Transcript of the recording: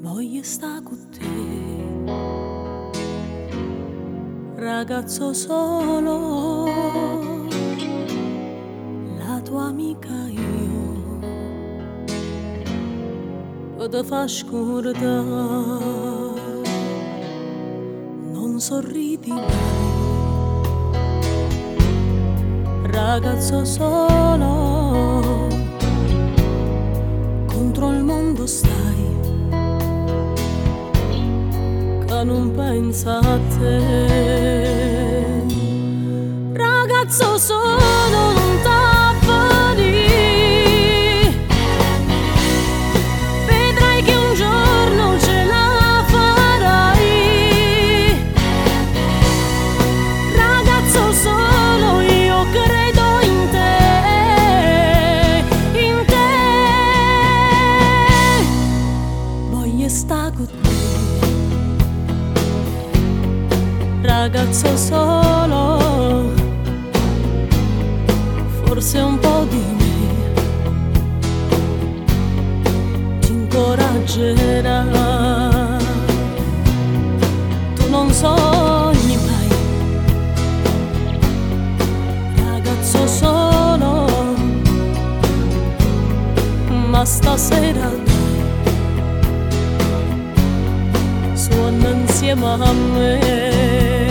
voglio stare con te, ragazzo solo, la tua amica io, che ti fa scordare, non sorridi mai, ragazzo solo, contro il mondo stai, che non pensa a te, ragazzo solo non t'avvenire, vedrai che un giorno ce la farai, ragazzo solo io credo in te, voglio stare con te, ragazzo solo, forse un po' di me ti incoraggerà, tu non sogni mai, ragazzo solo, ma stasera dai, suona insieme a me.